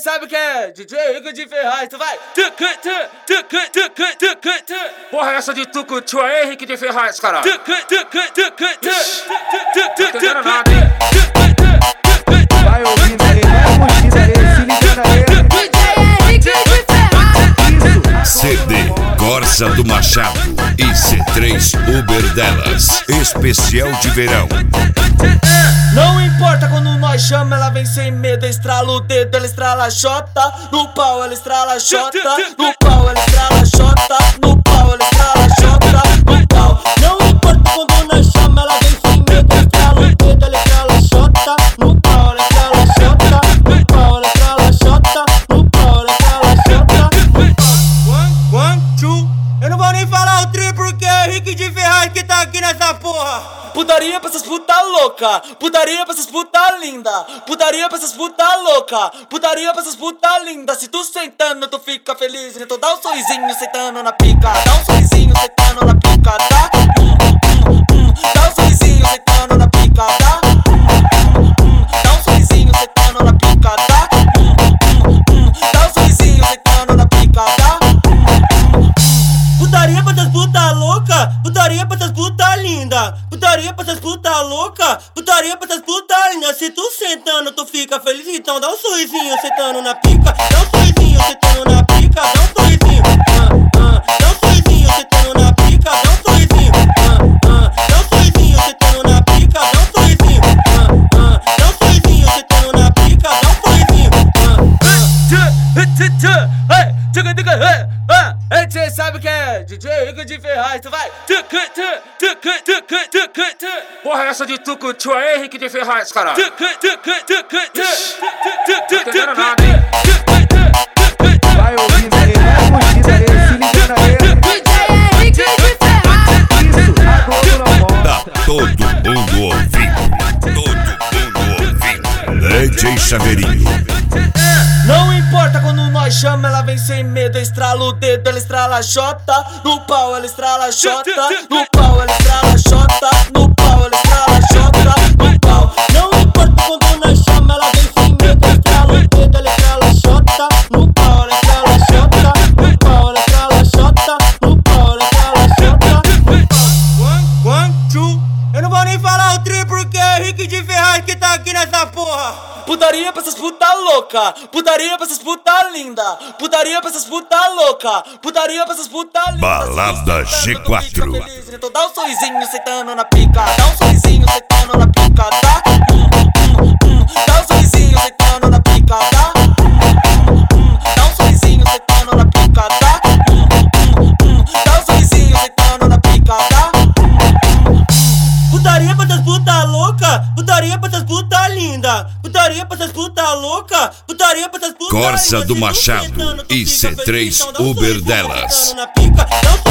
sabe que é DJ Rico de Ferraz, tu vai. Porra, essa de tucutu aí, Henrique de Ferraz, caralho. Não entendendo nada, hein? Vai ouvindo aí, vai curtindo aí, se ligando aí. DJ Henrique de Ferraz. CD Corsa do Machado e C3 Uber delas, especial de verão. Não importa quando nós chama, ela vem sem medo. Estrala o dedo, ela estrala a xota. No pau ela estrala a xota. No pau ela estrala a xota. No pau ela estrala a xota. No pau. Não importa quando nós chama, ela vem sem medo. Estrala o dedo, ela estrala a xota. No pau ela estrala a xota. No pau ela estrala a xota. No pau ela estrala a xota. One, two. Eu não vou nem falar o tri porque é Henrique de Ferraz que tá aqui nessa porra. Putaria pra essas puta louca, putaria pra essas puta linda, putaria pra essas puta louca, putaria pra essas puta linda. Se tu sentando, tu fica feliz, então dá um sorrisinho sentando na pica, dá um sorrisinho sentando na pica, tá? Dá um sorrisinho sentando na pica, tá? Dá um sorrisinho sentando na pica, tá? Dá um sorrisinho sentando na pica, tá? Putaria pra essas puta louca, putaria pra essas puta linda, putaria pra essas puta louca, putaria pra essas puta linda. Se tu sentando, tu fica feliz, então dá um sorrisinho sentando na pica, dá um sorrisinho sentando na pica, dá um sorrisinho, dá um sorrisinho sentando na pica, dá um sorrisinho, dá um sorrisinho sentando na pica, dá um sorrisinho, dá um sorrisinho sentando na pica, dá um sorrisinho. Cê sabe que é DJ Rico de Ferraz, tu vai. Porra, essa de tucutu aí, Henrique de Ferraz, caralho. Não entendendo nada, hein? Vai ouvindo aí, vai curtindo aí, se ligando aí. DJ Henrique de Ferraz. Isso, a Globo não mostra. Tá todo mundo ouvindo, todo mundo ouvindo. DJ Chaveirinho. Não importa quando nós chama, ela vem sem medo. Estrala o dedo, ela estrala a xota. No pau ela estrala a xota. No pau ela estrala a xota. No pau ela estrala a xota. No pau. Não importa quando nós chama, ela vem sem medo. Estrala o dedo, ela estrala a xota. No pau ela estrala a xota. No pau ela estrala a xota. No pau ela estrala a xota. One, two. Eu não vou nem falar o tri porque é Henrique de Ferraz que tá aqui nessa porra. Putaria pra essas puta louca, putaria pra essas puta linda, putaria pra essas puta louca, putaria pra essas puta linda. Balada G4. Então dá um sorrisinho sentando na pica, dá um sorrisinho sentando na pica, tá? Dá um sorrisinho sentando na pica, tá? Dá um sorrisinho sentando na pica, tá? Dá um sorrisinho sentando na pica, tá? Putaria pra essas puta louca, putaria pra essas puta linda, putaria pra essas puta louca, putaria pra essas puta linda. Corsa do Machado e C3 Uber delas.